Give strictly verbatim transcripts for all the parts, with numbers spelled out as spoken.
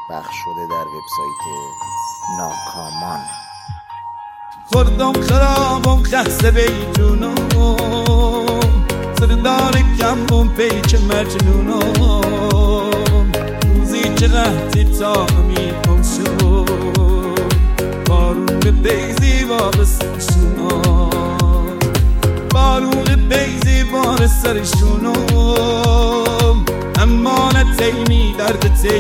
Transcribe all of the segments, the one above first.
پخش شده در وبسایت ناکامان. خوردم خرابم خسته بیجونم، سردار کمم پیچ مجنونم، روزی چه قحطی تا میکن شد، بارون به بیزی وابستشونم، بارون بیزی بار سرشونم، اما نتینی درد تی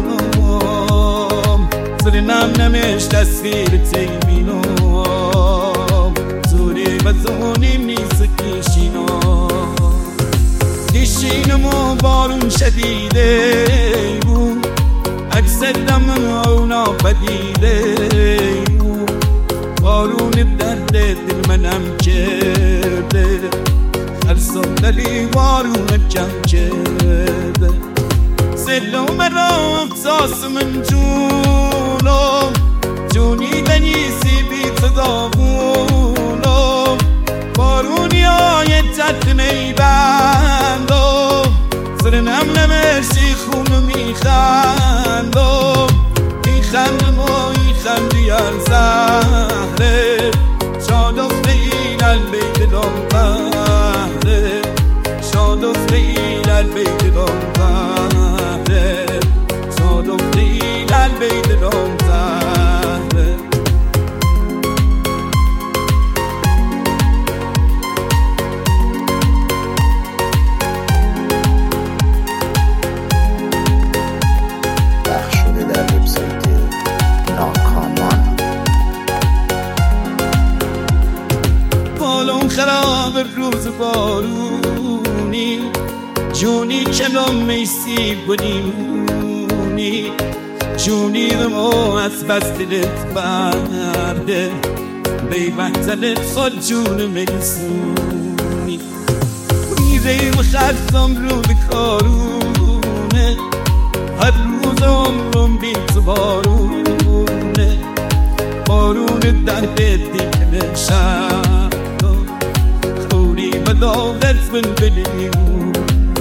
جونم، سر نم نمش تصویر تی بینم، زوری و زونیم نیست کشینم، کشینم و بارون شدیده بود، عکس دم اونا بدیده بود، بارون درد دل منم کرده، هر صندلی بارون کم کرده، سلوم را احساس من جونم، جونی بنیسی بیت داغونم، بارونی های تد میبندم، سر نم نمشی خون میخندم، میخندم و میخندی از زهره، شادفته این البیت دم بهره، شادفته این البیت دم بهره، شادفته این البیت دم بهره. پخش شده در وبسایت ناکامان. بالون خراب روز بارونی، جونی کنم میسی بودیمونی، جونی دمو از بس دلت برده، بیبتلت خود جون میسونی، میره و خرسم رو بکارونه، هر روز عمرم بیت بارونه، بارون درد دیگه شد، خوری و داغت من بلیمونه،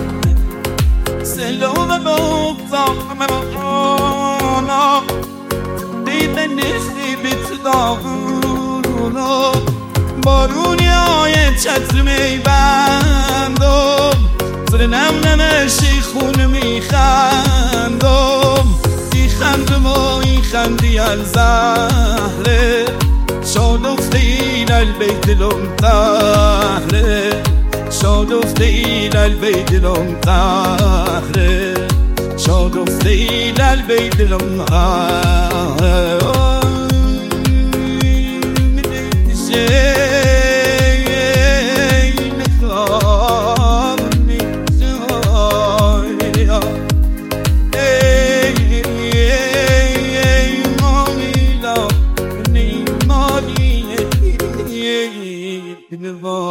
سلام بغضام ممانا، دیده نیستی بیت داغونه، بارونی های چتر میبندم، سر نم نمشی خون میخندم، میخندم و میخندی از زهره، شادفته این البیت دلم قهره، شادفته این البیت دلم قهره، شادفته این البیت دلم قهره. Give